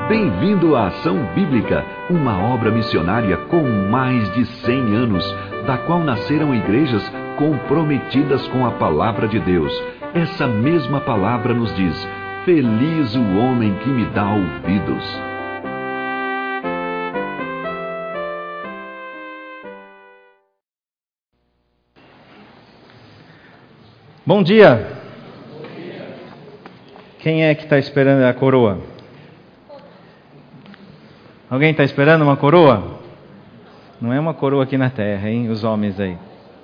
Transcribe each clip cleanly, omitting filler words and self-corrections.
Bem-vindo à Ação Bíblica, uma obra missionária com mais de 100 anos, da qual nasceram igrejas comprometidas com a palavra de Deus. Essa mesma palavra nos diz: feliz o homem que me dá ouvidos. Bom dia. Quem é que está esperando a coroa? Alguém está esperando uma coroa? Não é uma coroa aqui na terra, hein? Os homens aí.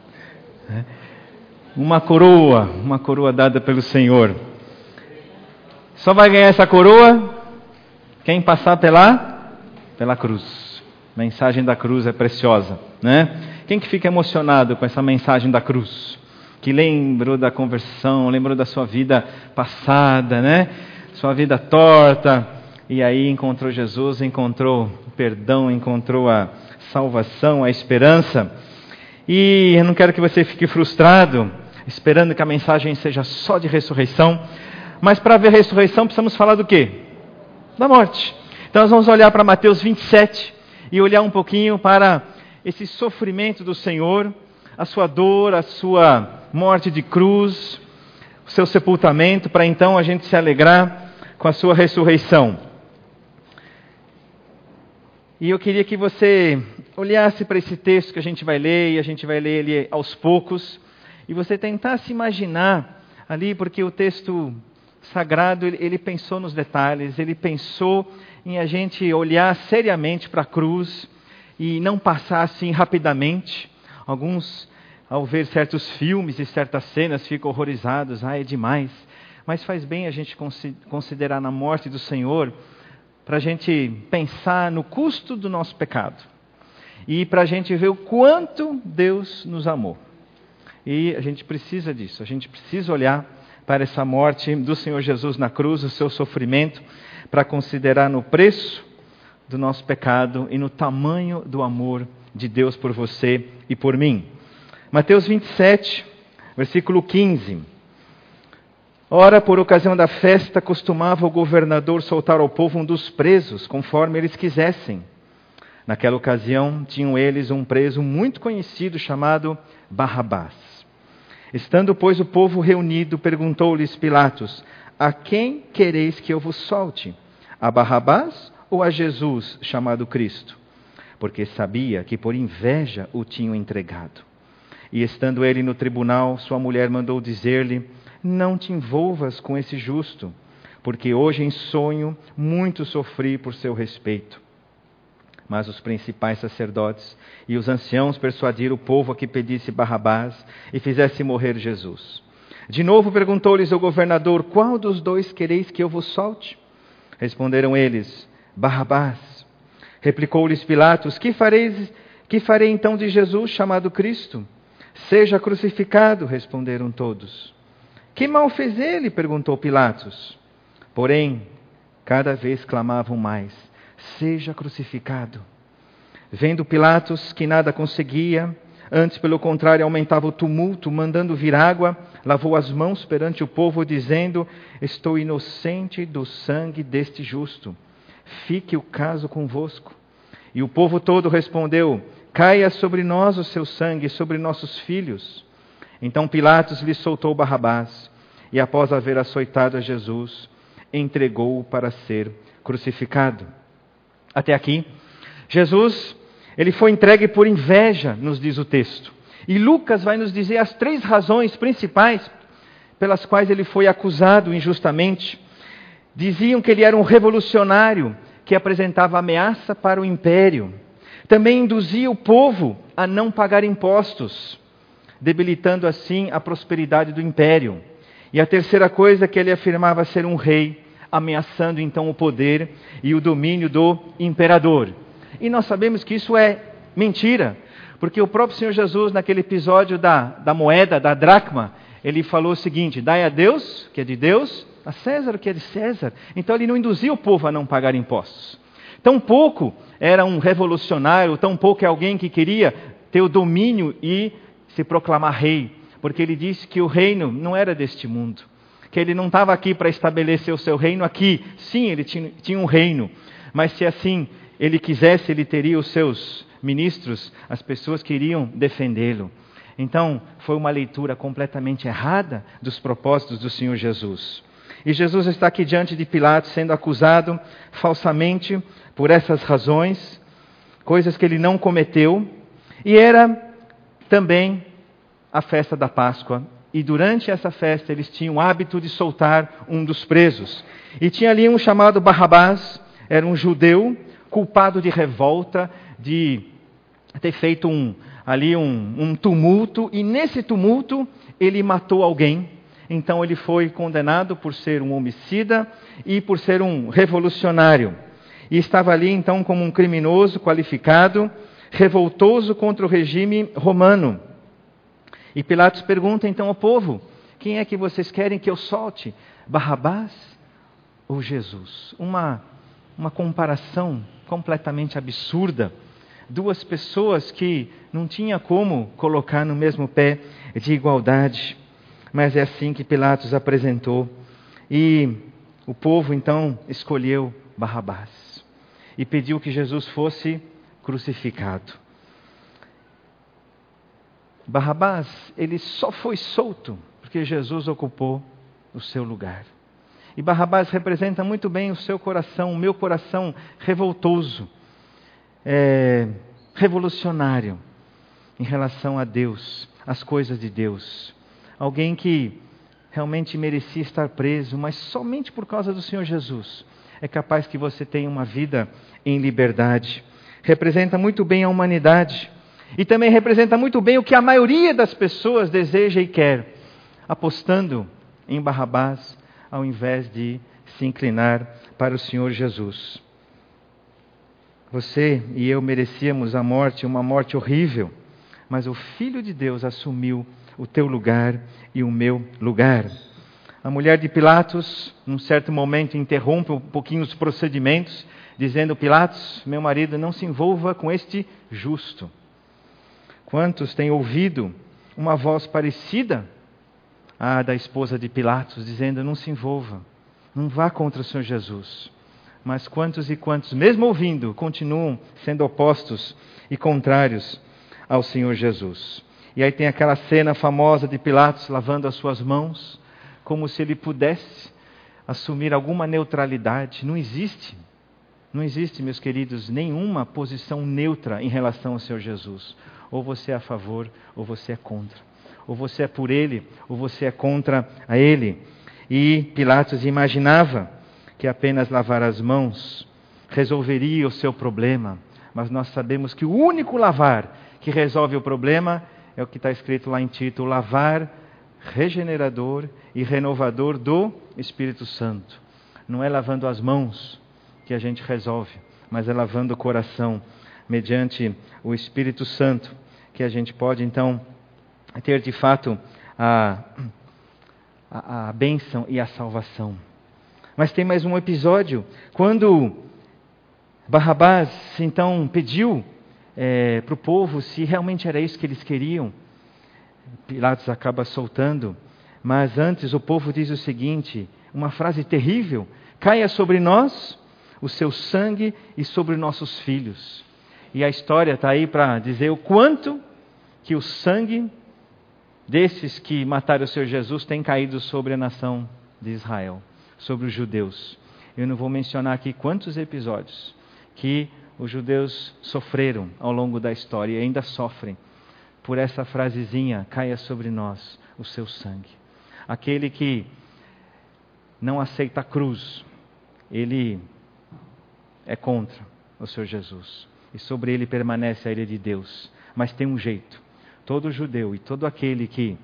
Uma coroa dada pelo Senhor. Só vai ganhar essa coroa quem passar pela cruz. A mensagem da cruz é preciosa, né? Quem que fica emocionado com essa mensagem da cruz? Que lembrou da conversão, lembrou da sua vida passada, né? Sua vida torta. E aí encontrou Jesus, encontrou o perdão, encontrou a salvação, a esperança. E eu não quero que você fique frustrado, esperando que a mensagem seja só de ressurreição. Mas para ver a ressurreição precisamos falar do quê? Da morte. Então nós vamos olhar para Mateus 27 e olhar um pouquinho para esse sofrimento do Senhor, a sua dor, a sua morte de cruz, o seu sepultamento, para então a gente se alegrar com a sua ressurreição. E eu queria que você olhasse para esse texto que a gente vai ler, e a gente vai ler ele aos poucos, e você tentasse imaginar ali, porque o texto sagrado, ele pensou nos detalhes, ele pensou em a gente olhar seriamente para a cruz e não passar assim rapidamente. Alguns, ao ver certos filmes e certas cenas, ficam horrorizados, é demais. Mas faz bem a gente considerar na morte do Senhor, para a gente pensar no custo do nosso pecado. E para a gente ver o quanto Deus nos amou. E a gente precisa disso, a gente precisa olhar para essa morte do Senhor Jesus na cruz, o seu sofrimento, para considerar no preço do nosso pecado e no tamanho do amor de Deus por você e por mim. Mateus 27, versículo 15. Ora, por ocasião da festa, costumava o governador soltar ao povo um dos presos, conforme eles quisessem. Naquela ocasião, tinham eles um preso muito conhecido, chamado Barrabás. Estando, pois, o povo reunido, perguntou-lhes Pilatos: a quem quereis que eu vos solte? A Barrabás ou a Jesus, chamado Cristo? Porque sabia que por inveja o tinham entregado. E estando ele no tribunal, sua mulher mandou dizer-lhe: não te envolvas com esse justo, porque hoje em sonho muito sofri por seu respeito. Mas os principais sacerdotes e os anciãos persuadiram o povo a que pedisse Barrabás e fizesse morrer Jesus. De novo perguntou-lhes o governador: qual dos dois quereis que eu vos solte? Responderam eles: Barrabás. Replicou-lhes Pilatos: que farei então de Jesus, chamado Cristo? Seja crucificado, responderam todos. Que mal fez ele? Perguntou Pilatos. Porém, cada vez clamavam mais: seja crucificado. Vendo Pilatos que nada conseguia, antes pelo contrário aumentava o tumulto, mandando vir água, lavou as mãos perante o povo, dizendo: estou inocente do sangue deste justo. Fique o caso convosco. E o povo todo respondeu: caia sobre nós o seu sangue, sobre nossos filhos. Então Pilatos lhe soltou Barrabás, e após haver açoitado a Jesus, entregou-o para ser crucificado. Até aqui, Jesus, ele foi entregue por inveja, nos diz o texto. E Lucas vai nos dizer as 3 razões principais pelas quais ele foi acusado injustamente. Diziam que ele era um revolucionário que apresentava ameaça para o império. Também induzia o povo a não pagar impostos, debilitando assim a prosperidade do império. E a terceira coisa que ele afirmava ser um rei, ameaçando então o poder e o domínio do imperador. E nós sabemos que isso é mentira, porque o próprio Senhor Jesus, naquele episódio da moeda, da dracma, ele falou o seguinte: dai a Deus, que é de Deus, a César, o que é de César. Então ele não induzia o povo a não pagar impostos. Tampouco era um revolucionário, tampouco é alguém que queria ter o domínio e se proclamar rei, porque ele disse que o reino não era deste mundo, que ele não estava aqui para estabelecer o seu reino aqui. Sim, ele tinha um reino, mas se assim ele quisesse, ele teria os seus ministros, as pessoas que iriam defendê-lo. Então, foi uma leitura completamente errada dos propósitos do Senhor Jesus. E Jesus está aqui diante de Pilatos, sendo acusado falsamente por essas razões, coisas que ele não cometeu. E era também a festa da Páscoa. E durante essa festa eles tinham o hábito de soltar um dos presos. E tinha ali um chamado Barrabás, era um judeu culpado de revolta, de ter feito um tumulto. E nesse tumulto ele matou alguém. Então ele foi condenado por ser um homicida e por ser um revolucionário. E estava ali então como um criminoso qualificado, revoltoso contra o regime romano. E Pilatos pergunta então ao povo: quem é que vocês querem que eu solte? Barrabás ou Jesus? Uma comparação completamente absurda. Duas pessoas que não tinha como colocar no mesmo pé de igualdade. Mas é assim que Pilatos apresentou. E o povo então escolheu Barrabás. E pediu que Jesus fosse crucificado. Barrabás, ele só foi solto porque Jesus ocupou o seu lugar. E Barrabás representa muito bem o seu coração, o meu coração revoltoso, revolucionário em relação a Deus, às coisas de Deus. Alguém que realmente merecia estar preso, mas somente por causa do Senhor Jesus é capaz que você tenha uma vida em liberdade. Representa muito bem a humanidade. E também representa muito bem o que a maioria das pessoas deseja e quer, apostando em Barrabás, ao invés de se inclinar para o Senhor Jesus. Você e eu merecíamos a morte, uma morte horrível, mas o Filho de Deus assumiu o teu lugar e o meu lugar. A mulher de Pilatos, num certo momento, interrompe um pouquinho os procedimentos, dizendo: Pilatos, meu marido, não se envolva com este justo. Quantos têm ouvido uma voz parecida à da esposa de Pilatos, dizendo: não se envolva, não vá contra o Senhor Jesus. Mas quantos e quantos, mesmo ouvindo, continuam sendo opostos e contrários ao Senhor Jesus. E aí tem aquela cena famosa de Pilatos lavando as suas mãos, como se ele pudesse assumir alguma neutralidade. Não existe, meus queridos, nenhuma posição neutra em relação ao Senhor Jesus. Ou você é a favor, ou você é contra. Ou você é por Ele, ou você é contra a Ele. E Pilatos imaginava que apenas lavar as mãos resolveria o seu problema. Mas nós sabemos que o único lavar que resolve o problema é o que está escrito lá em Tito: o lavar regenerador e renovador do Espírito Santo. Não é lavando as mãos que a gente resolve, mas é lavando o coração, mediante o Espírito Santo, que a gente pode então ter de fato a bênção e a salvação. Mas tem mais um episódio, quando Barrabás então pediu para o povo se realmente era isso que eles queriam. Pilatos acaba soltando, mas antes o povo diz o seguinte, uma frase terrível: caia sobre nós o seu sangue e sobre nossos filhos. E a história está aí para dizer o quanto que o sangue desses que mataram o Senhor Jesus tem caído sobre a nação de Israel, sobre os judeus. Eu não vou mencionar aqui quantos episódios que os judeus sofreram ao longo da história e ainda sofrem por essa frasezinha: caia sobre nós o seu sangue. Aquele que não aceita a cruz, ele é contra o Senhor Jesus. E sobre ele permanece a ira de Deus. Mas tem um jeito. Todo judeu e todo aquele que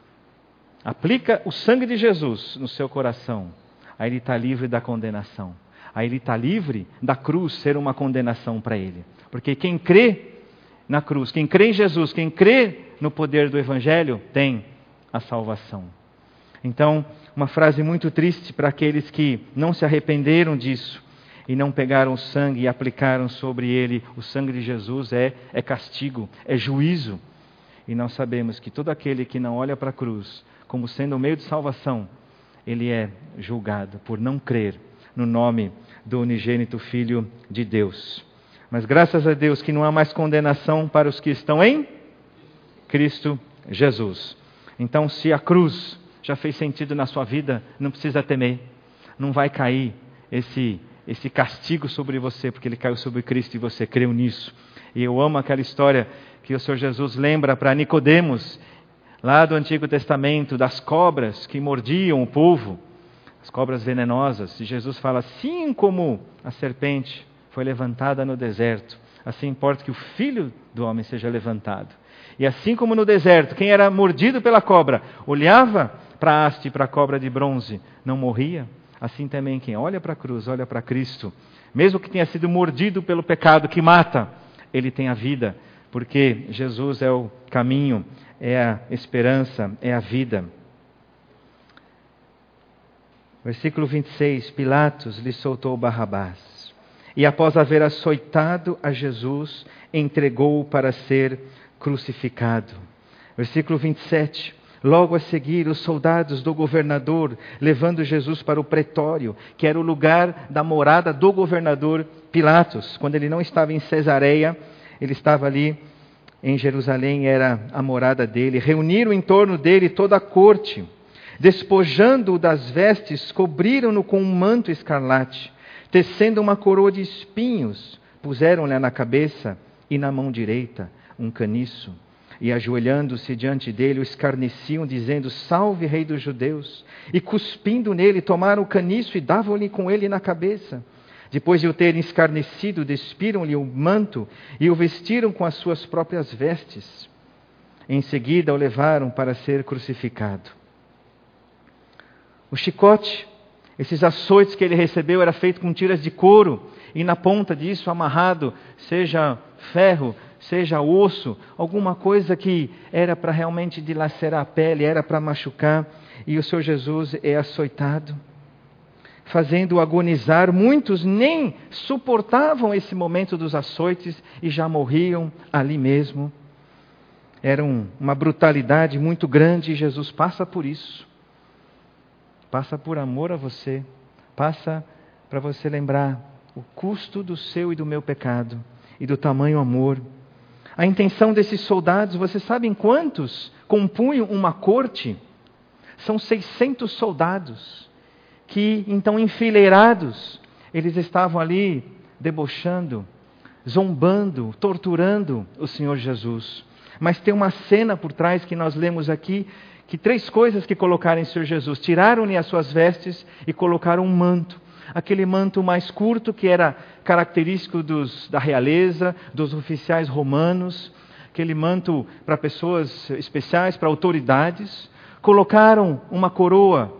aplica o sangue de Jesus no seu coração, aí ele está livre da condenação. Aí ele está livre da cruz ser uma condenação para ele. Porque quem crê na cruz, quem crê em Jesus, quem crê no poder do Evangelho, tem a salvação. Então, uma frase muito triste para aqueles que não se arrependeram disso e não pegaram o sangue e aplicaram sobre ele. O sangue de Jesus é castigo, é juízo. E nós sabemos que todo aquele que não olha para a cruz como sendo o meio de salvação, ele é julgado por não crer no nome do unigênito Filho de Deus. Mas graças a Deus que não há mais condenação para os que estão em Cristo Jesus. Então, se a cruz já fez sentido na sua vida, não precisa temer. Não vai cair esse castigo sobre você, porque ele caiu sobre Cristo e você creu nisso. E eu amo aquela história que o Senhor Jesus lembra para Nicodemos, lá do Antigo Testamento, das cobras que mordiam o povo, as cobras venenosas. E Jesus fala, assim como a serpente foi levantada no deserto, assim importa que o Filho do Homem seja levantado. E assim como no deserto, quem era mordido pela cobra, olhava para a haste e para a cobra de bronze, não morria. Assim também quem olha para a cruz, olha para Cristo, mesmo que tenha sido mordido pelo pecado que mata, ele tem a vida, porque Jesus é o caminho, é a esperança, é a vida. Versículo 26, Pilatos lhe soltou Barrabás, e após haver açoitado a Jesus, entregou-o para ser crucificado. Versículo 27, logo a seguir os soldados do governador, levando Jesus para o pretório, que era o lugar da morada do governador Pilatos. Quando ele não estava em Cesareia, ele estava ali em Jerusalém, era a morada dele. Reuniram em torno dele toda a corte, despojando-o das vestes, cobriram-no com um manto escarlate, tecendo uma coroa de espinhos, puseram-lhe na cabeça e na mão direita um caniço, e ajoelhando-se diante dele, o escarneciam, dizendo, salve, rei dos judeus, e cuspindo nele, tomaram o caniço e davam-lhe com ele na cabeça. Depois de o terem escarnecido, despiram-lhe o manto e o vestiram com as suas próprias vestes. Em seguida o levaram para ser crucificado. O chicote, esses açoites que ele recebeu, era feito com tiras de couro, e na ponta disso amarrado, seja ferro, seja osso, alguma coisa que era para realmente dilacerar a pele, era para machucar, e o Senhor Jesus é açoitado, fazendo-o agonizar. Muitos nem suportavam esse momento dos açoites e já morriam ali mesmo. Era uma brutalidade muito grande e Jesus passa por isso. Passa por amor a você, passa para você lembrar o custo do seu e do meu pecado e do tamanho amor. A intenção desses soldados, vocês sabem quantos compunham uma corte? São 600 soldados que, então, enfileirados, eles estavam ali debochando, zombando, torturando o Senhor Jesus. Mas tem uma cena por trás que nós lemos aqui, que 3 coisas que colocaram em Senhor Jesus. Tiraram-lhe as suas vestes e colocaram um manto. Aquele manto mais curto que era característico da realeza, dos oficiais romanos. Aquele manto para pessoas especiais, para autoridades. Colocaram uma coroa,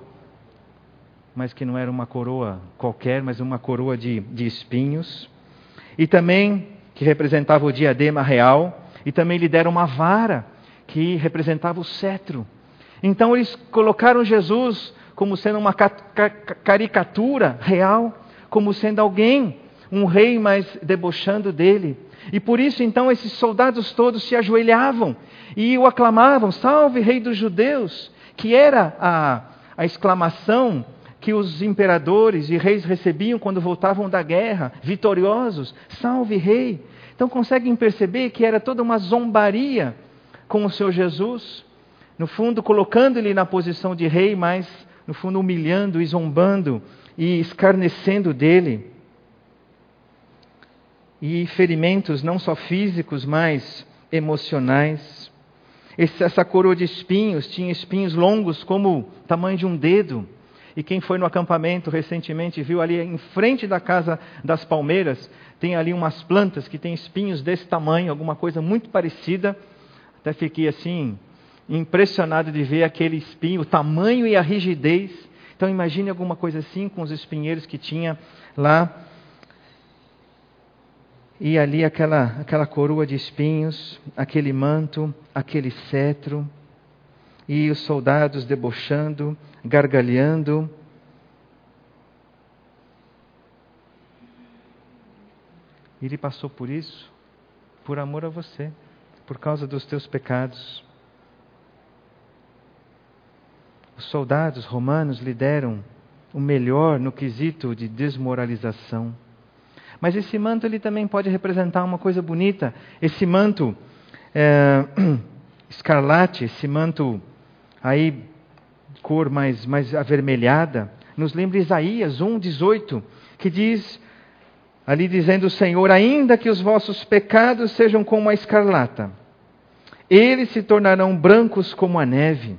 mas que não era uma coroa qualquer, mas uma coroa de espinhos. E também, que representava o diadema real. E também lhe deram uma vara, que representava o cetro. Então eles colocaram Jesus como sendo uma caricatura real, como sendo alguém, um rei, mas debochando dele. E por isso então esses soldados todos se ajoelhavam e o aclamavam, salve rei dos judeus, que era a exclamação que os imperadores e reis recebiam quando voltavam da guerra, vitoriosos, salve rei. Então conseguem perceber que era toda uma zombaria com o Senhor Jesus, no fundo colocando-lhe na posição de rei, mas no fundo humilhando e zombando e escarnecendo dele. E ferimentos não só físicos, mas emocionais. Essa coroa de espinhos tinha espinhos longos como o tamanho de um dedo. E quem foi no acampamento recentemente viu ali em frente da Casa das Palmeiras, tem ali umas plantas que têm espinhos desse tamanho, alguma coisa muito parecida. Até fiquei assim impressionado de ver aquele espinho, o tamanho e a rigidez. Então imagine alguma coisa assim com os espinheiros que tinha lá. E ali aquela coroa de espinhos, aquele manto, aquele cetro. E os soldados debochando, gargalhando. Ele passou por isso, por amor a você, por causa dos teus pecados. os soldados romanos lhe deram o melhor no quesito de desmoralização. Mas esse manto ele também pode representar uma coisa bonita. Esse manto escarlate, esse manto aí cor mais avermelhada, nos lembra Isaías 1:18, que diz, ali dizendo o Senhor: ainda que os vossos pecados sejam como a escarlata, eles se tornarão brancos como a neve.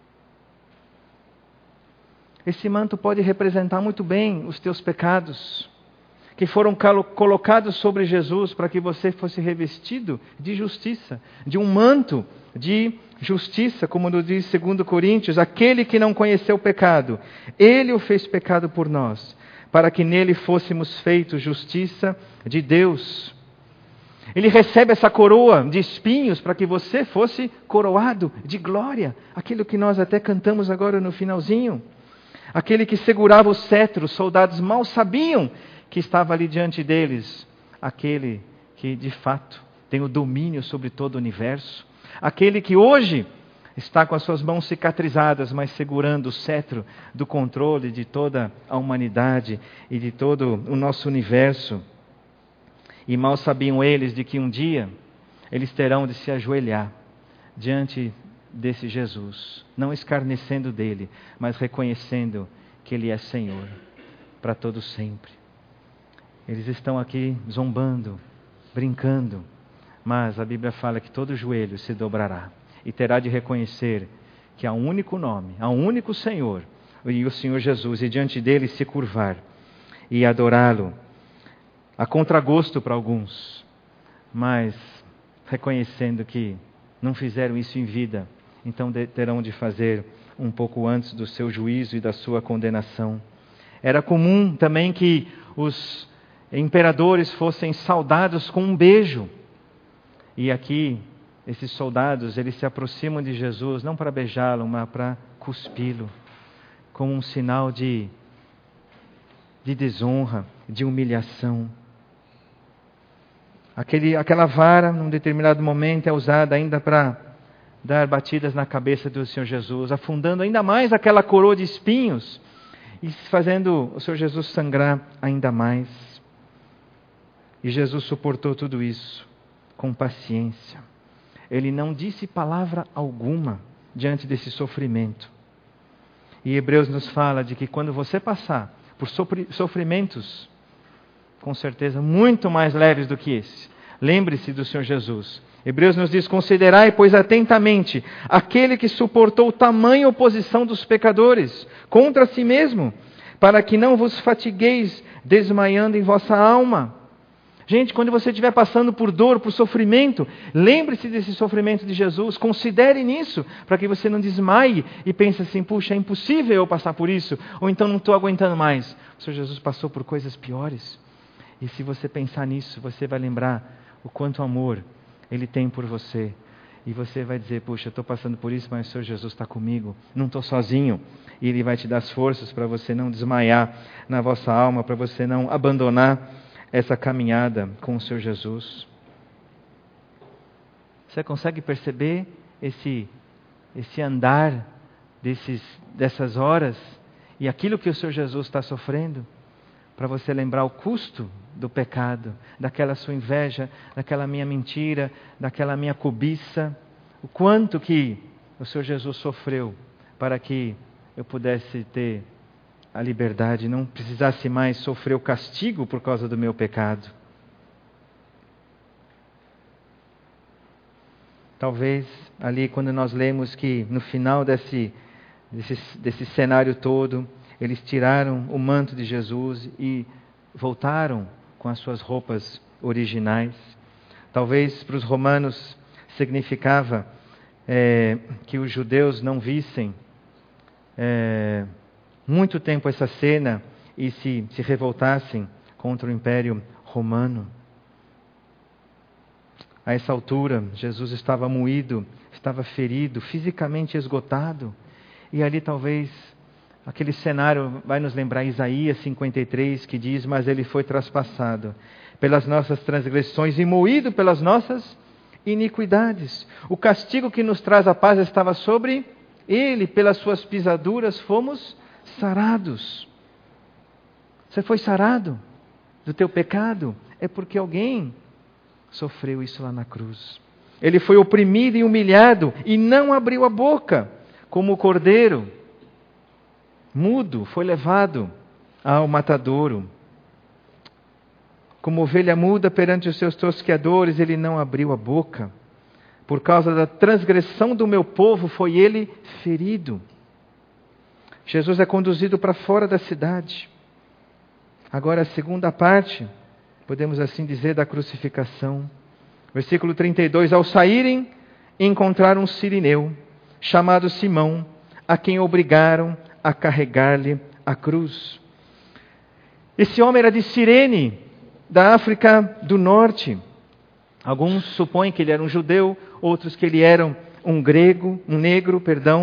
Esse manto pode representar muito bem os teus pecados, que foram colocados sobre Jesus para que você fosse revestido de justiça, de um manto de justiça, como nos diz 2 Coríntios, aquele que não conheceu o pecado, ele o fez pecado por nós, para que nele fôssemos feitos justiça de Deus. Ele recebe essa coroa de espinhos para que você fosse coroado de glória, aquilo que nós até cantamos agora no finalzinho. Aquele que segurava o cetro, os soldados mal sabiam que estava ali diante deles, aquele que de fato tem o domínio sobre todo o universo, aquele que hoje está com as suas mãos cicatrizadas, mas segurando o cetro do controle de toda a humanidade e de todo o nosso universo. E mal sabiam eles de que um dia eles terão de se ajoelhar diante desse Jesus, não escarnecendo dele, mas reconhecendo que ele é Senhor para todo sempre. Eles estão aqui zombando, brincando, mas a Bíblia fala que todo joelho se dobrará e terá de reconhecer que há um único nome, há um único Senhor, e o Senhor Jesus, e diante dele se curvar e adorá-lo, a contragosto para alguns, mas reconhecendo que não fizeram isso em vida, então terão de fazer um pouco antes do seu juízo e da sua condenação. Era comum também que os imperadores fossem saudados com um beijo. E aqui, esses soldados, eles se aproximam de Jesus, não para beijá-lo, mas para cuspi-lo, como um sinal de desonra, de humilhação. Aquela vara, num determinado momento, é usada ainda para dar batidas na cabeça do Senhor Jesus, afundando ainda mais aquela coroa de espinhos e fazendo o Senhor Jesus sangrar ainda mais. E Jesus suportou tudo isso com paciência. Ele não disse palavra alguma diante desse sofrimento. E Hebreus nos fala de que quando você passar por sofrimentos, com certeza muito mais leves do que esse, lembre-se do Senhor Jesus. Hebreus nos diz: considerai, pois, atentamente aquele que suportou tamanha oposição dos pecadores contra si mesmo, para que não vos fatigueis desmaiando em vossa alma. Gente, quando você estiver passando por dor, por sofrimento, lembre-se desse sofrimento de Jesus, considere nisso, para que você não desmaie e pense assim: puxa, é impossível eu passar por isso, ou então não estou aguentando mais. O Senhor Jesus passou por coisas piores. E se você pensar nisso, você vai lembrar o quanto amor Ele tem por você. E você vai dizer: puxa, eu estou passando por isso, mas o Senhor Jesus está comigo, não estou sozinho. E Ele vai te dar as forças para você não desmaiar na vossa alma, para você não abandonar essa caminhada com o Senhor Jesus. Você consegue perceber esse andar dessas horas e aquilo que o Senhor Jesus está sofrendo? Para você lembrar o custo do pecado, daquela sua inveja, daquela minha mentira, daquela minha cobiça, o quanto que o Senhor Jesus sofreu para que eu pudesse ter a liberdade, não precisasse mais sofrer o castigo por causa do meu pecado. Talvez ali quando nós lemos que no final desse cenário todo, eles tiraram o manto de Jesus e voltaram com as suas roupas originais. Talvez para os romanos significava que os judeus não vissem muito tempo essa cena e se revoltassem contra o Império Romano. A essa altura, Jesus estava moído, estava ferido, fisicamente esgotado. E ali talvez aquele cenário vai nos lembrar Isaías 53, que diz: mas ele foi traspassado pelas nossas transgressões e moído pelas nossas iniquidades. O castigo que nos traz a paz estava sobre Ele, pelas suas pisaduras, fomos sarados. Você foi sarado do teu pecado? É porque alguém sofreu isso lá na cruz. Ele foi oprimido e humilhado e não abriu a boca, como o cordeiro mudo foi levado ao matadouro. Como ovelha muda perante os seus tosqueadores, ele não abriu a boca. Por causa da transgressão do meu povo foi ele ferido. Jesus é conduzido para fora da cidade. Agora a segunda parte, podemos assim dizer, da crucificação. Versículo 32. Ao saírem, encontraram um sirineu, chamado Simão, a quem obrigaram a carregar-lhe a cruz. Esse homem era de Cirene, da África do Norte. Alguns supõem que ele era um judeu, outros que ele era um negro,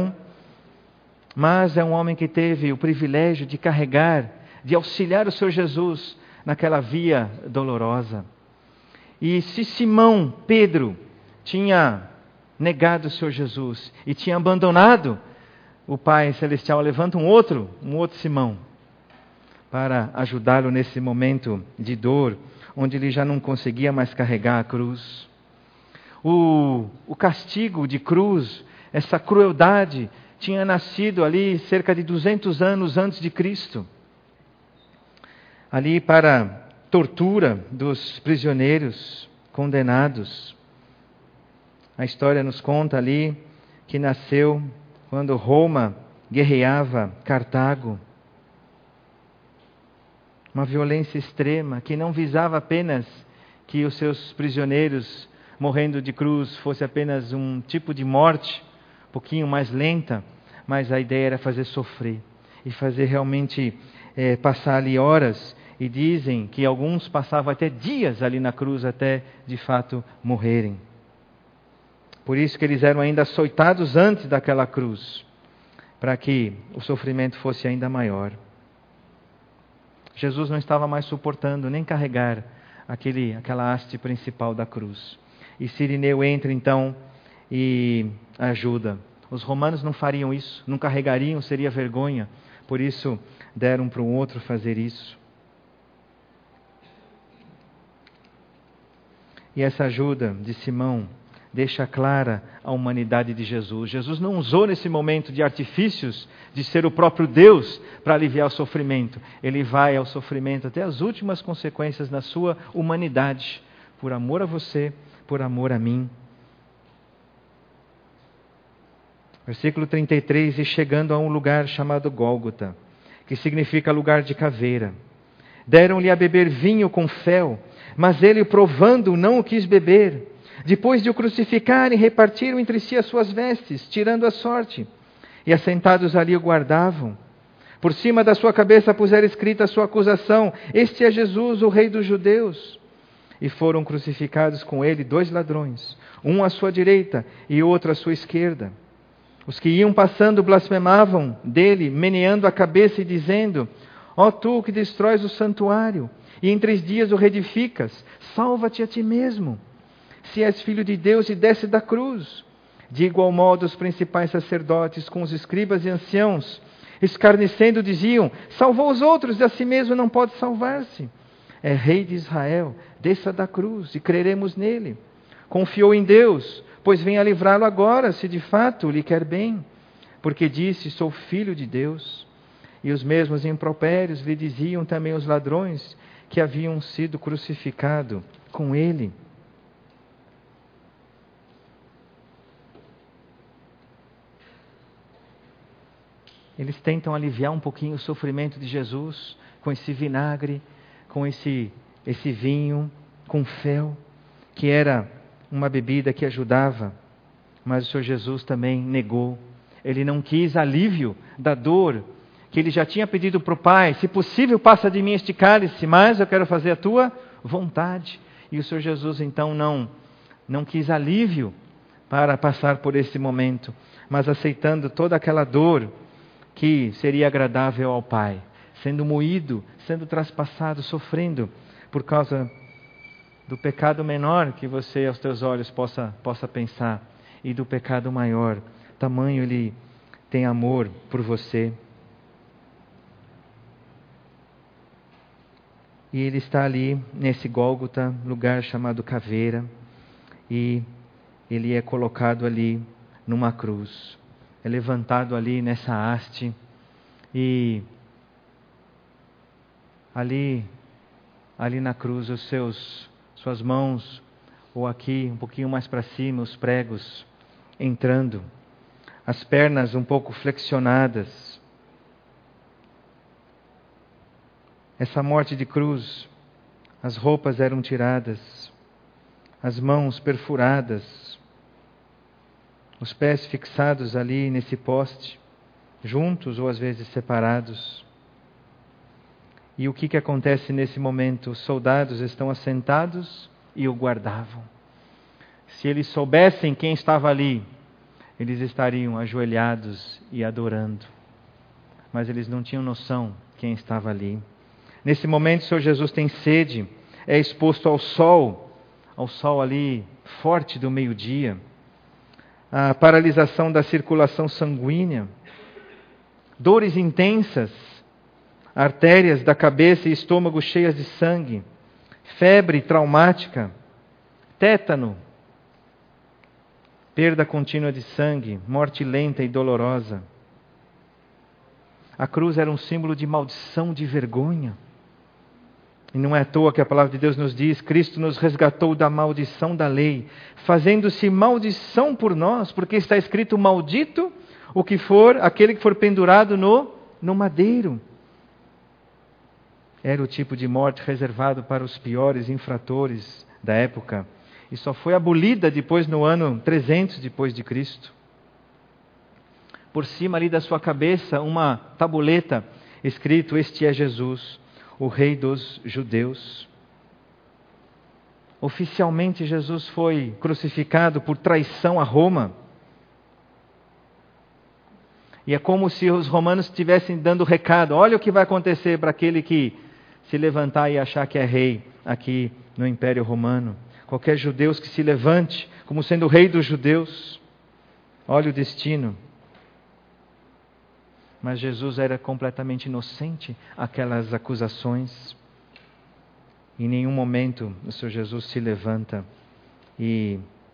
mas é um homem que teve o privilégio de carregar, de auxiliar o Senhor Jesus naquela via dolorosa. E se Simão, Pedro, tinha negado o Senhor Jesus e tinha abandonado, o Pai Celestial levanta um outro Simão para ajudá-lo nesse momento de dor, onde ele já não conseguia mais carregar a cruz. O castigo de cruz, essa crueldade, tinha nascido ali cerca de 200 anos antes de Cristo. Ali para tortura dos prisioneiros condenados. A história nos conta ali que nasceu quando Roma guerreava Cartago. Uma violência extrema que não visava apenas que os seus prisioneiros morrendo de cruz fosse apenas um tipo de morte, um pouquinho mais lenta, mas a ideia era fazer sofrer e fazer realmente passar ali horas. E dizem que alguns passavam até dias ali na cruz até de fato morrerem. Por isso que eles eram ainda açoitados antes daquela cruz, para que o sofrimento fosse ainda maior. Jesus não estava mais suportando nem carregar aquela haste principal da cruz. E Cirineu entra então e ajuda. Os romanos não fariam isso, não carregariam, seria vergonha. Por isso deram para um outro fazer isso. E essa ajuda de Simão deixa clara a humanidade de Jesus. Jesus não usou nesse momento de artifícios de ser o próprio Deus para aliviar o sofrimento. Ele vai ao sofrimento até as últimas consequências na sua humanidade, por amor a você, por amor a mim. Versículo 33, e chegando a um lugar chamado Gólgota, que significa lugar de caveira, deram-lhe a beber vinho com fel, mas ele, provando, não o quis beber. Depois de o crucificarem, repartiram entre si as suas vestes, tirando a sorte, e assentados ali o guardavam. Por cima da sua cabeça puseram escrita a sua acusação: este é Jesus, o Rei dos Judeus. E foram crucificados com ele 2 ladrões, um à sua direita e outro à sua esquerda. Os que iam passando blasfemavam dele, meneando a cabeça e dizendo: ó tu que destróis o santuário, e em 3 dias o reedificas, salva-te a ti mesmo. Se és filho de Deus, e desce da cruz. De igual modo, os principais sacerdotes, com os escribas e anciãos, escarnecendo, diziam: salvou os outros, e a si mesmo não pode salvar-se. É rei de Israel, desça da cruz, e creremos nele. Confiou em Deus, pois venha livrá-lo agora, se de fato lhe quer bem. Porque disse: sou filho de Deus. E os mesmos impropérios lhe diziam também os ladrões que haviam sido crucificados com ele. Eles tentam aliviar um pouquinho o sofrimento de Jesus com esse vinagre, com esse vinho, com fel, que era uma bebida que ajudava. Mas o Senhor Jesus também negou. Ele não quis alívio da dor que ele já tinha pedido para o Pai: se possível, passa de mim este cálice, mas eu quero fazer a tua vontade. E o Senhor Jesus então não quis alívio para passar por esse momento, mas aceitando toda aquela dor que seria agradável ao Pai, sendo moído, sendo traspassado, sofrendo por causa do pecado menor que você aos teus olhos possa pensar, e do pecado maior. Tamanho ele tem amor por você. E ele está ali nesse Gólgota, lugar chamado Caveira, e ele é colocado ali numa cruz. É levantado ali nessa haste, e ali na cruz suas mãos, ou aqui um pouquinho mais para cima, os pregos entrando, as pernas um pouco flexionadas. Essa morte de cruz, as roupas eram tiradas, as mãos perfuradas, os pés fixados ali nesse poste, juntos ou às vezes separados. E o que acontece nesse momento? Os soldados estão assentados e o guardavam. Se eles soubessem quem estava ali, eles estariam ajoelhados e adorando. Mas eles não tinham noção quem estava ali. Nesse momento, o Senhor Jesus tem sede, é exposto ao sol ali forte do meio-dia, a paralisação da circulação sanguínea, dores intensas, artérias da cabeça e estômago cheias de sangue, febre traumática, tétano, perda contínua de sangue, morte lenta e dolorosa. A cruz era um símbolo de maldição, de vergonha. E não é à toa que a palavra de Deus nos diz: Cristo nos resgatou da maldição da lei, fazendo-se maldição por nós, porque está escrito: maldito aquele que for pendurado no madeiro. Era o tipo de morte reservado para os piores infratores da época, e só foi abolida depois no ano 300 depois de Cristo. Por cima ali da sua cabeça, uma tabuleta escrito: este é Jesus, o Rei dos Judeus. Oficialmente, Jesus foi crucificado por traição a Roma. E é como se os romanos estivessem dando recado: olha o que vai acontecer para aquele que se levantar e achar que é rei aqui no Império Romano. Qualquer judeu que se levante como sendo o rei dos judeus, olha o destino. Mas Jesus era completamente inocente àquelas acusações. Em nenhum momento o Senhor Jesus se levanta e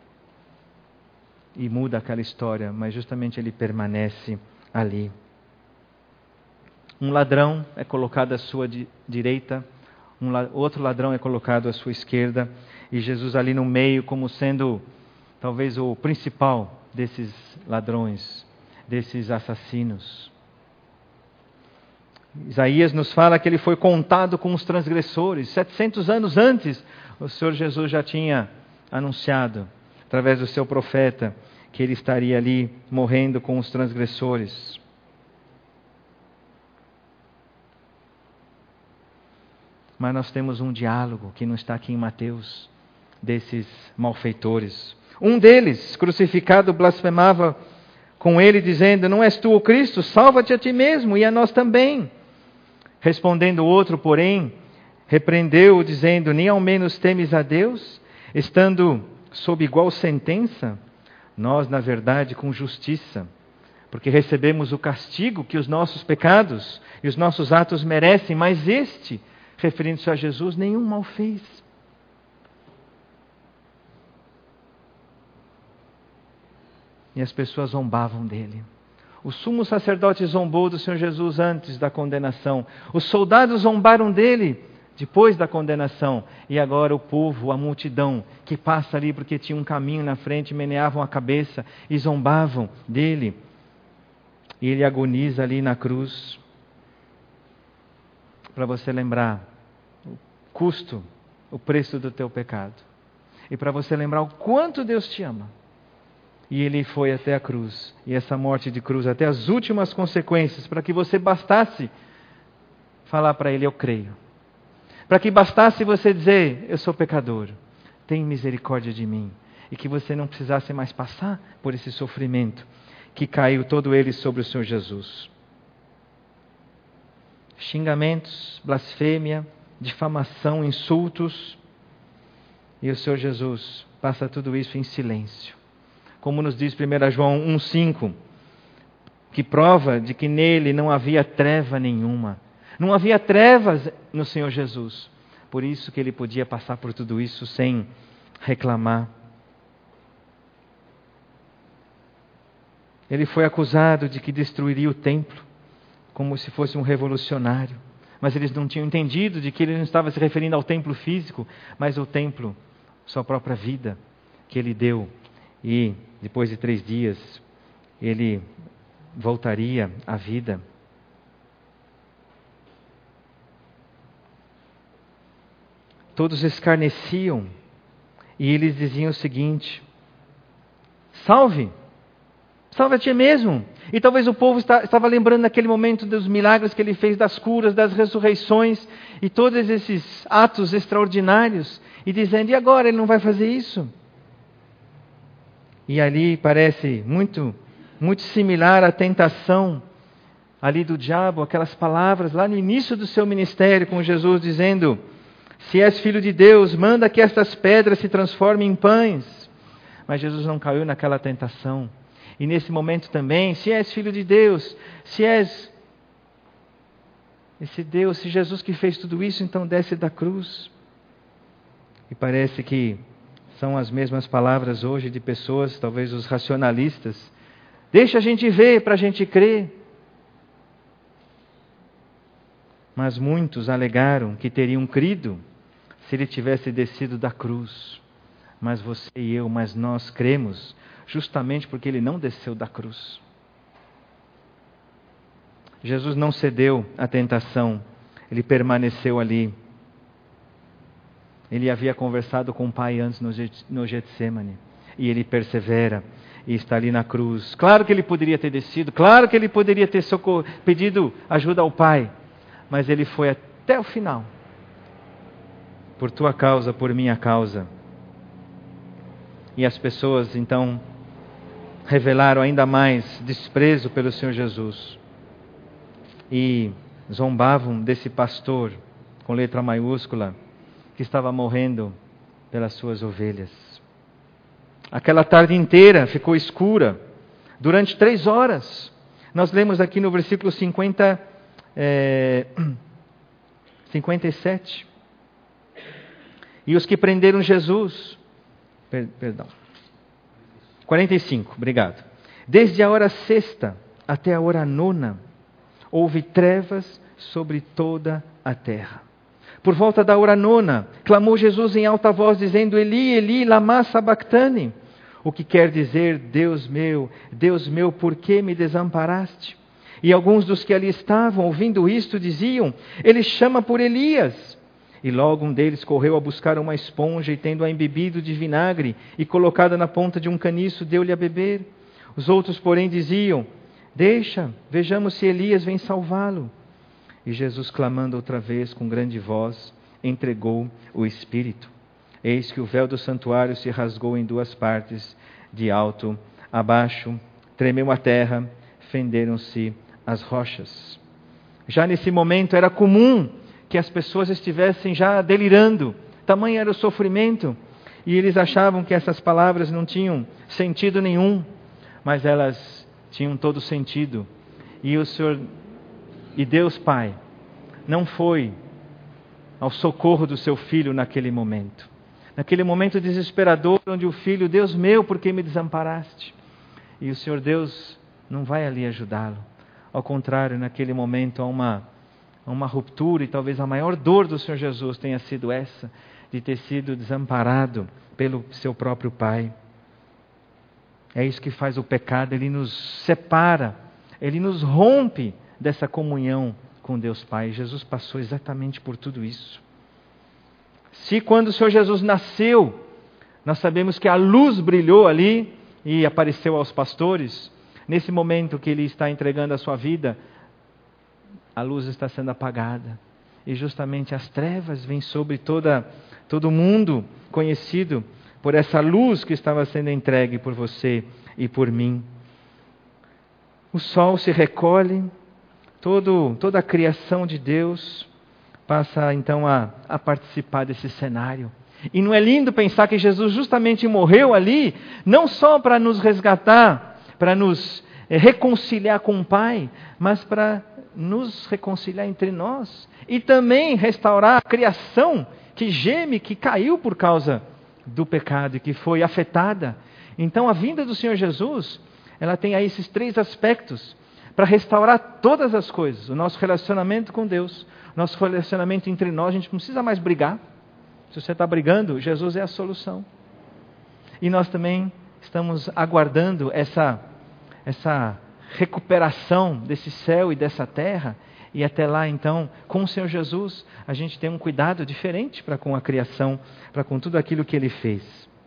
muda aquela história, mas justamente ele permanece ali. Um ladrão é colocado à sua direita, outro ladrão é colocado à sua esquerda, e Jesus ali no meio como sendo talvez o principal desses ladrões, desses assassinos. Isaías nos fala que ele foi contado com os transgressores. 700 anos antes, o Senhor Jesus já tinha anunciado, através do seu profeta, que ele estaria ali morrendo com os transgressores. Mas nós temos um diálogo que não está aqui em Mateus, desses malfeitores. Um deles, crucificado, blasfemava com ele, dizendo: não és tu o Cristo? Salva-te a ti mesmo e a nós também. Respondendo o outro, porém, repreendeu-o, dizendo: nem ao menos temes a Deus, estando sob igual sentença? Nós, na verdade, com justiça, porque recebemos o castigo que os nossos pecados e os nossos atos merecem, mas este, referindo-se a Jesus, nenhum mal fez. E as pessoas zombavam dele. O sumo sacerdote zombou do Senhor Jesus antes da condenação. Os soldados zombaram dele depois da condenação. E agora o povo, a multidão, que passa ali porque tinha um caminho na frente, meneavam a cabeça e zombavam dele. E ele agoniza ali na cruz. Para você lembrar o custo, o preço do teu pecado. E para você lembrar o quanto Deus te ama. E ele foi até a cruz, e essa morte de cruz, até as últimas consequências, para que você bastasse falar para ele: eu creio. Para que bastasse você dizer: eu sou pecador, tem misericórdia de mim. E que você não precisasse mais passar por esse sofrimento, que caiu todo ele sobre o Senhor Jesus. Xingamentos, blasfêmia, difamação, insultos. E o Senhor Jesus passa tudo isso em silêncio. Como nos diz 1 João 1,5, que prova de que nele não havia treva nenhuma. Não havia trevas no Senhor Jesus. Por isso que ele podia passar por tudo isso sem reclamar. Ele foi acusado de que destruiria o templo, como se fosse um revolucionário. Mas eles não tinham entendido de que ele não estava se referindo ao templo físico, mas ao templo, sua própria vida, que ele deu. E depois de 3 dias, ele voltaria à vida. Todos escarneciam e eles diziam o seguinte: salve a ti mesmo. E talvez o povo estava lembrando naquele momento dos milagres que ele fez, das curas, das ressurreições e todos esses atos extraordinários, e dizendo: e agora ele não vai fazer isso? E ali parece muito similar à tentação ali do diabo, aquelas palavras lá no início do seu ministério, com Jesus dizendo: se és filho de Deus, manda que estas pedras se transformem em pães. Mas Jesus não caiu naquela tentação. E nesse momento também, se és filho de Deus, se és esse Deus, se Jesus que fez tudo isso, então desce da cruz. E parece que são as mesmas palavras hoje de pessoas, talvez os racionalistas. Deixa a gente ver para a gente crer. Mas muitos alegaram que teriam crido se ele tivesse descido da cruz. Mas você e eu, mas nós cremos justamente porque ele não desceu da cruz. Jesus não cedeu à tentação, ele permaneceu ali. Ele havia conversado com o Pai antes no Getsêmani, e ele persevera e está ali na cruz. Claro que ele poderia ter descido, claro que ele poderia ter pedido ajuda ao Pai, mas ele foi até o final. Por tua causa, por minha causa. E as pessoas então revelaram ainda mais desprezo pelo Senhor Jesus. E zombavam desse pastor, com letra maiúscula, que estava morrendo pelas suas ovelhas. Aquela tarde inteira ficou escura, durante 3 horas. Nós lemos aqui no versículo 57. E os que prenderam Jesus... Perdão. 45, obrigado. Desde a hora 6ª até a hora 9ª, houve trevas sobre toda a terra. Por volta da hora 9ª, clamou Jesus em alta voz, dizendo: Eli, Eli, lama sabachthani. O que quer dizer: Deus meu, por que me desamparaste? E alguns dos que ali estavam, ouvindo isto, diziam: ele chama por Elias. E logo um deles correu a buscar uma esponja e, tendo-a embebido de vinagre e colocada na ponta de um caniço, deu-lhe a beber. Os outros, porém, diziam: deixa, vejamos se Elias vem salvá-lo. E Jesus, clamando outra vez com grande voz, entregou o Espírito. Eis que o véu do santuário se rasgou em 2 partes, de alto a baixo, tremeu a terra, fenderam-se as rochas. Já nesse momento era comum que as pessoas estivessem já delirando, tamanho era o sofrimento, e eles achavam que essas palavras não tinham sentido nenhum, mas elas tinham todo sentido. E o Senhor, e Deus Pai, não foi ao socorro do seu filho naquele momento desesperador, onde o filho: Deus meu, por que me desamparaste? E o Senhor Deus não vai ali ajudá-lo. Ao contrário, naquele momento há uma ruptura, e talvez a maior dor do Senhor Jesus tenha sido essa, de ter sido desamparado pelo seu próprio Pai. É isso que faz o pecado, ele nos separa, ele nos rompe dessa comunhão com Deus Pai. Jesus passou exatamente por tudo isso. Se quando o Senhor Jesus nasceu, nós sabemos que a luz brilhou ali e apareceu aos pastores, nesse momento que ele está entregando a sua vida, a luz está sendo apagada. E justamente as trevas vêm sobre todo mundo conhecido por essa luz que estava sendo entregue por você e por mim. O sol se recolhe, toda a criação de Deus passa então a participar desse cenário. E não é lindo pensar que Jesus justamente morreu ali, não só para nos resgatar, para nos reconciliar com o Pai, mas para nos reconciliar entre nós e também restaurar a criação que geme, que caiu por causa do pecado e que foi afetada. Então a vinda do Senhor Jesus, ela tem aí esses 3 aspectos para restaurar todas as coisas. O nosso relacionamento com Deus, nosso relacionamento entre nós, a gente não precisa mais brigar. Se você está brigando, Jesus é a solução. E nós também estamos aguardando essa recuperação desse céu e dessa terra. E até lá, então, com o Senhor Jesus, a gente tem um cuidado diferente para com a criação, para com tudo aquilo que Ele fez.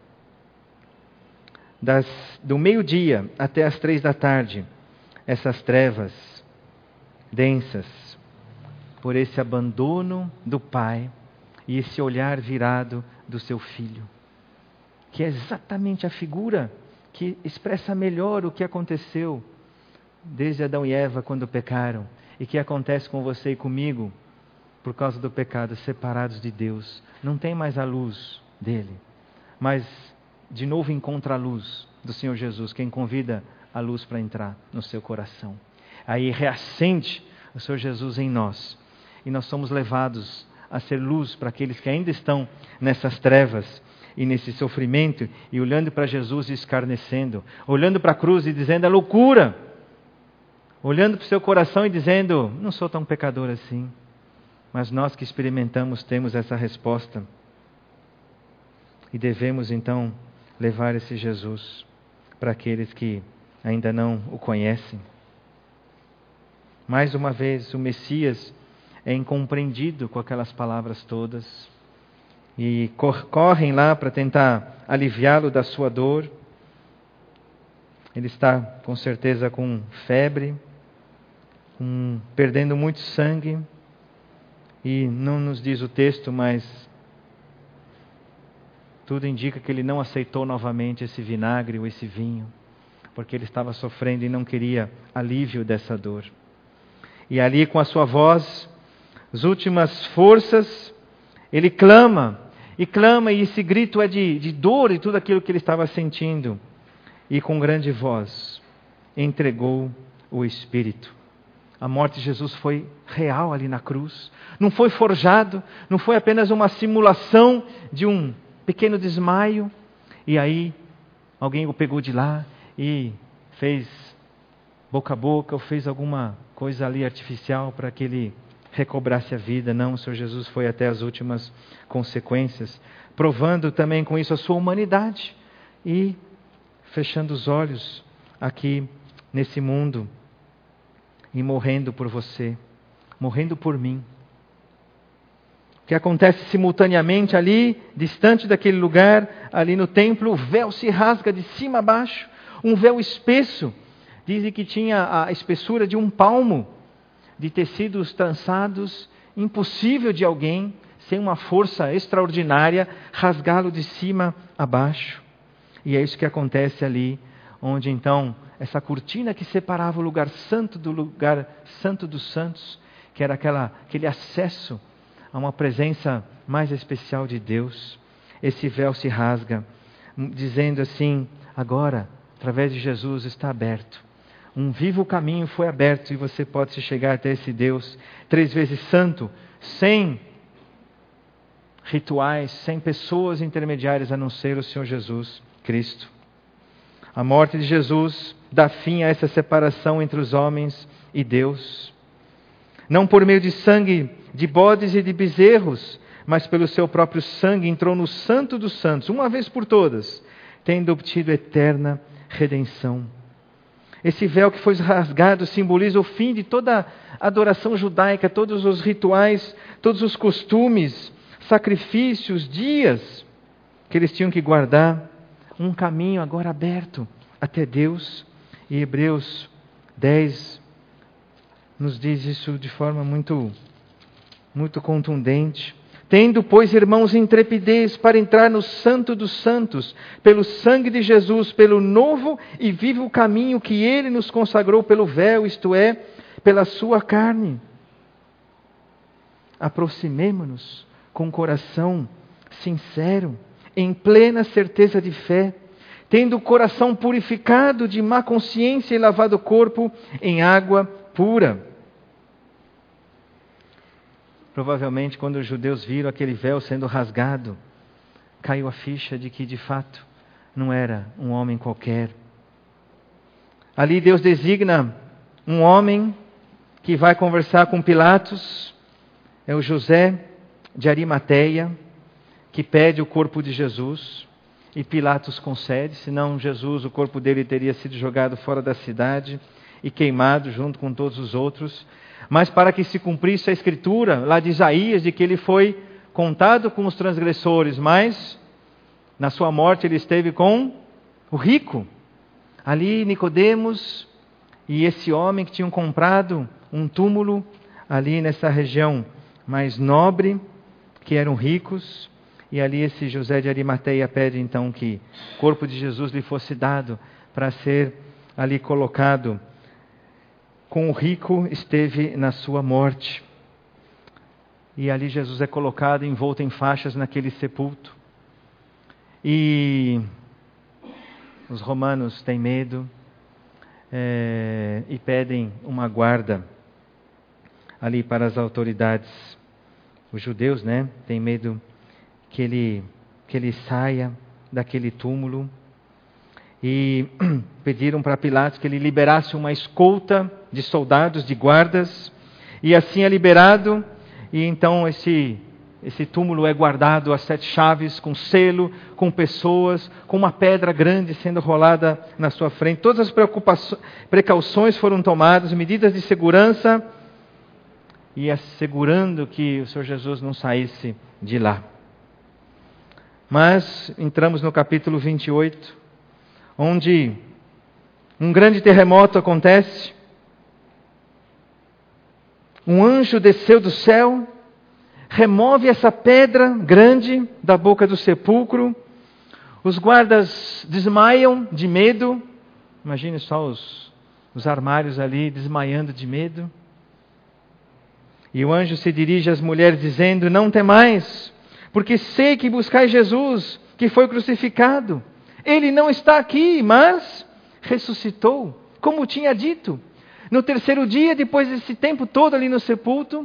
Do meio-dia até as 3 da tarde, essas trevas densas, por esse abandono do Pai e esse olhar virado do seu Filho, que é exatamente a figura que expressa melhor o que aconteceu desde Adão e Eva quando pecaram, e que acontece com você e comigo por causa do pecado, separados de Deus. Não tem mais a luz dele, mas de novo encontra a luz do Senhor Jesus, quem convida a luz para entrar no seu coração. Aí reacende o Senhor Jesus em nós, e nós somos levados a ser luz para aqueles que ainda estão nessas trevas e nesse sofrimento, e olhando para Jesus e escarnecendo, olhando para a cruz e dizendo: é loucura, olhando para o seu coração e dizendo: não sou tão pecador assim. Mas nós que experimentamos temos essa resposta, e devemos então levar esse Jesus para aqueles que ainda não o conhecem. Mais uma vez, o Messias é incompreendido com aquelas palavras todas, e correm lá para tentar aliviá-lo da sua dor. Ele está com certeza com febre, perdendo muito sangue, e não nos diz o texto, mas tudo indica que ele não aceitou novamente esse vinagre ou esse vinho, porque ele estava sofrendo e não queria alívio dessa dor. E ali, com a sua voz, as últimas forças, ele clama, e esse grito é de dor e tudo aquilo que ele estava sentindo. E com grande voz, entregou o Espírito. A morte de Jesus foi real ali na cruz. Não foi forjado, não foi apenas uma simulação de um pequeno desmaio. E aí, alguém o pegou de lá e fez boca a boca, ou fez alguma coisa ali artificial para que ele recobrasse a vida. Não, o Senhor Jesus foi até as últimas consequências, provando também com isso a sua humanidade e fechando os olhos aqui nesse mundo e morrendo por você, morrendo por mim. O que acontece simultaneamente ali, distante daquele lugar, ali no templo, o véu se rasga de cima a baixo, um véu espesso, dizem que tinha a espessura de um palmo, de tecidos trançados, impossível de alguém, sem uma força extraordinária, rasgá-lo de cima a baixo. E é isso que acontece ali, onde então essa cortina que separava o lugar santo do lugar santo dos santos, que era aquele acesso a uma presença mais especial de Deus, esse véu se rasga, dizendo assim: agora, através de Jesus, está aberto. Um vivo caminho foi aberto e você pode se chegar até esse Deus 3 vezes santo, sem rituais, sem pessoas intermediárias a não ser o Senhor Jesus Cristo. A morte de Jesus dá fim a essa separação entre os homens e Deus. Não por meio de sangue de bodes e de bezerros, mas pelo seu próprio sangue entrou no Santo dos Santos, uma vez por todas, tendo obtido eterna redenção. Esse véu que foi rasgado simboliza o fim de toda a adoração judaica, todos os rituais, todos os costumes, sacrifícios, dias que eles tinham que guardar. Um caminho agora aberto até Deus. E Hebreus 10 nos diz isso de forma muito contundente. Tendo, pois, irmãos, intrepidez para entrar no Santo dos Santos, pelo sangue de Jesus, pelo novo e vivo caminho que Ele nos consagrou pelo véu, isto é, pela sua carne. Aproximemo-nos com coração sincero, em plena certeza de fé, tendo o coração purificado de má consciência e lavado o corpo em água pura. Provavelmente, quando os judeus viram aquele véu sendo rasgado, caiu a ficha de que, de fato, não era um homem qualquer. Ali Deus designa um homem que vai conversar com Pilatos, é o José de Arimateia, que pede o corpo de Jesus, e Pilatos concede, senão Jesus, o corpo dele teria sido jogado fora da cidade e queimado junto com todos os outros. Mas para que se cumprisse a escritura lá de Isaías, de que ele foi contado com os transgressores, mas na sua morte ele esteve com o rico. Ali Nicodemos e esse homem que tinham comprado um túmulo ali nessa região mais nobre, que eram ricos, e ali esse José de Arimateia pede então que o corpo de Jesus lhe fosse dado para ser ali colocado. Com o rico esteve na sua morte. E ali Jesus é colocado envolto em faixas naquele sepulcro. E os romanos têm medo e pedem uma guarda ali para as autoridades. Os judeus, têm medo que ele saia daquele túmulo. E pediram para Pilatos que ele liberasse uma escolta de soldados, de guardas, e assim é liberado, e então esse túmulo é guardado às 7 chaves, com selo, com pessoas, com uma pedra grande sendo rolada na sua frente. Todas as precauções foram tomadas, medidas de segurança, e assegurando que o Senhor Jesus não saísse de lá. Mas entramos no capítulo 28, onde um grande terremoto acontece. Um anjo desceu do céu, remove essa pedra grande da boca do sepulcro. Os guardas desmaiam de medo. Imagine só os armários ali desmaiando de medo. E o anjo se dirige às mulheres dizendo: não temais, porque sei que buscais Jesus, que foi crucificado. Ele não está aqui, mas ressuscitou, como tinha dito. No 3º dia, depois desse tempo todo ali no sepulcro,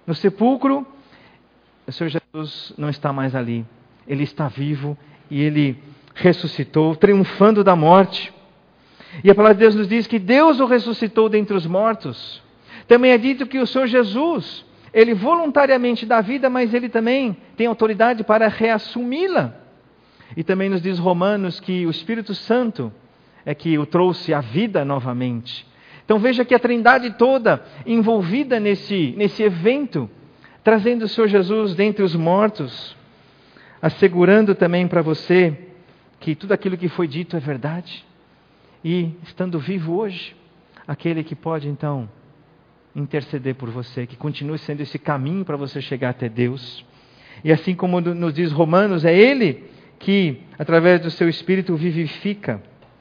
o Senhor Jesus não está mais ali. Ele está vivo e Ele ressuscitou, triunfando da morte. E a palavra de Deus nos diz que Deus o ressuscitou dentre os mortos. Também é dito que o Senhor Jesus, Ele voluntariamente dá vida, mas Ele também tem autoridade para reassumi-la. E também nos diz Romanos que o Espírito Santo é que o trouxe à vida novamente. Então veja que a Trindade toda envolvida nesse evento, trazendo o Senhor Jesus dentre os mortos, assegurando também para você que tudo aquilo que foi dito é verdade. E estando vivo hoje, aquele que pode então interceder por você, que continue sendo esse caminho para você chegar até Deus. E assim como nos diz Romanos, é Ele que, através do seu Espírito, vivifica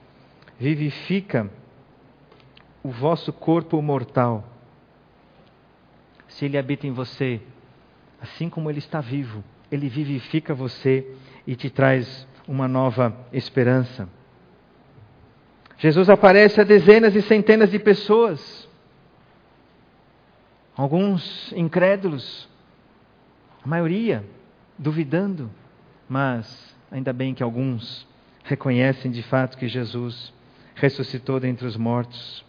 o vosso corpo mortal. Se Ele habita em você, assim como Ele está vivo, Ele vivifica você e te traz uma nova esperança. Jesus aparece a dezenas e centenas de pessoas, alguns incrédulos, a maioria duvidando, mas ainda bem que alguns reconhecem de fato que Jesus ressuscitou dentre os mortos.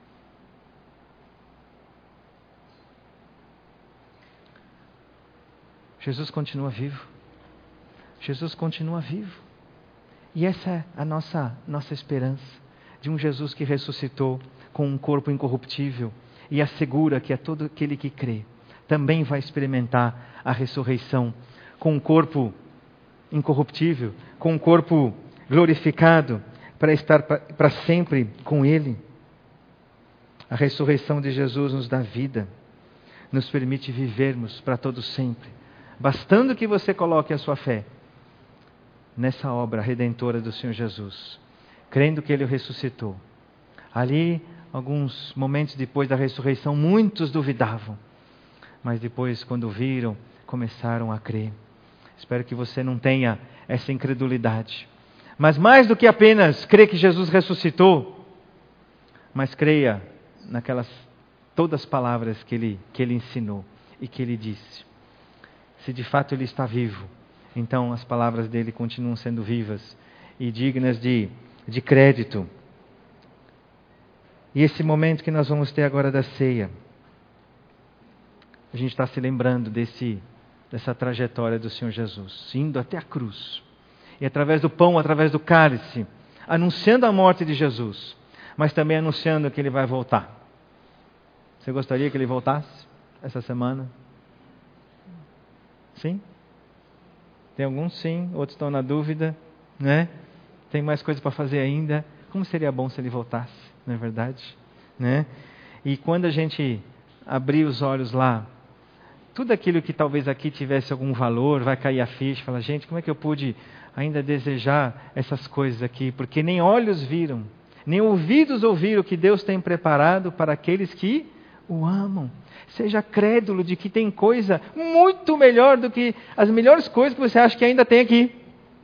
Jesus continua vivo. Jesus continua vivo. E essa é a nossa esperança, de um Jesus que ressuscitou com um corpo incorruptível e assegura que a todo aquele que crê também vai experimentar a ressurreição com um corpo incorruptível, com um corpo glorificado, para estar para sempre com Ele. A ressurreição de Jesus nos dá vida, nos permite vivermos para todo sempre, bastando que você coloque a sua fé nessa obra redentora do Senhor Jesus, crendo que Ele o ressuscitou. Ali, alguns momentos depois da ressurreição, muitos duvidavam, mas depois, quando viram, começaram a crer. Espero que você não tenha essa incredulidade, Mas mais do que apenas crer que Jesus ressuscitou, mas creia naquelas todas as palavras que ele ensinou e que ele disse. Se de fato ele está vivo, então as palavras dele continuam sendo vivas e dignas de crédito. E esse momento que nós vamos ter agora da ceia, a gente está se lembrando dessa trajetória do Senhor Jesus, indo até a cruz. E através do pão, através do cálice, anunciando a morte de Jesus, mas também anunciando que ele vai voltar. Você gostaria que ele voltasse essa semana? Sim? Tem alguns sim, outros estão na dúvida, né? Tem mais coisa para fazer ainda. Como seria bom se ele voltasse, não é verdade? Né? E quando a gente abrir os olhos lá, tudo aquilo que talvez aqui tivesse algum valor, vai cair a ficha, fala, gente, como é que eu pude ainda desejar essas coisas aqui? Porque nem olhos viram, nem ouvidos ouviram o que Deus tem preparado para aqueles que o amam. Seja crédulo de que tem coisa muito melhor do que as melhores coisas que você acha que ainda tem aqui.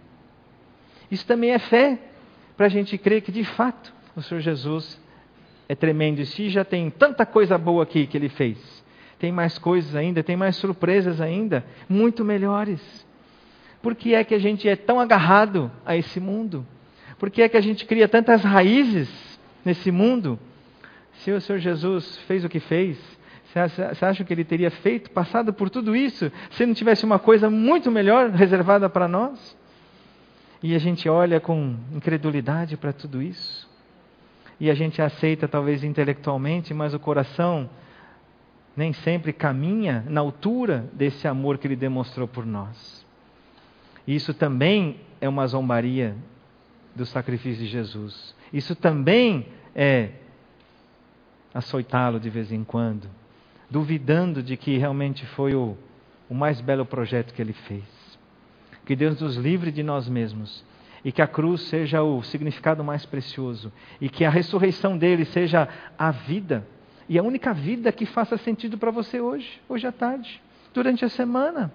Isso também é fé, para a gente crer que de fato o Senhor Jesus é tremendo. E se já tem tanta coisa boa aqui que Ele fez, tem mais coisas ainda, tem mais surpresas ainda, muito melhores. Por que é que a gente é tão agarrado a esse mundo? Por que é que a gente cria tantas raízes nesse mundo? Se o Senhor Jesus fez o que fez, você acha que Ele teria passado por tudo isso, se não tivesse uma coisa muito melhor reservada para nós? E a gente olha com incredulidade para tudo isso. E a gente aceita talvez intelectualmente, mas o coração nem sempre caminha na altura desse amor que Ele demonstrou por nós. E isso também é uma zombaria do sacrifício de Jesus. Isso também é açoitá-lo de vez em quando, duvidando de que realmente foi o mais belo projeto que Ele fez. Que Deus nos livre de nós mesmos e que a cruz seja o significado mais precioso e que a ressurreição dele seja a vida e a única vida que faça sentido para você hoje à tarde, durante a semana.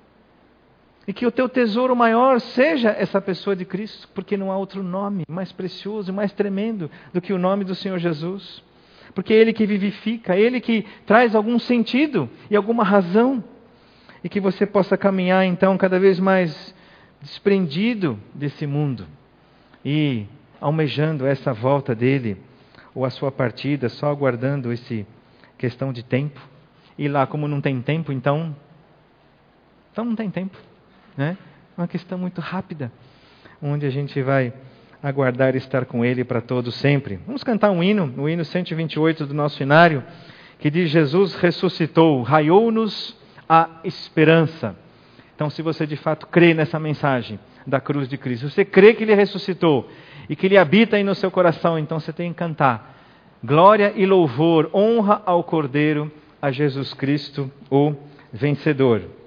E que o teu tesouro maior seja essa pessoa de Cristo, porque não há outro nome mais precioso, mais tremendo do que o nome do Senhor Jesus. Porque é Ele que vivifica, é Ele que traz algum sentido e alguma razão. E que você possa caminhar então cada vez mais desprendido desse mundo e almejando essa volta dele ou a sua partida, só aguardando essa questão de tempo. E lá, como não tem tempo, então não tem tempo, né? É uma questão muito rápida, onde a gente vai aguardar estar com Ele para todo sempre. Vamos cantar um hino, o hino 128 do nosso inário, que diz: Jesus ressuscitou, raiou-nos a esperança. Então, se você de fato crê nessa mensagem da cruz de Cristo, você crê que Ele ressuscitou e que Ele habita aí no seu coração, então você tem que cantar glória e louvor, honra ao Cordeiro, a Jesus Cristo, o vencedor.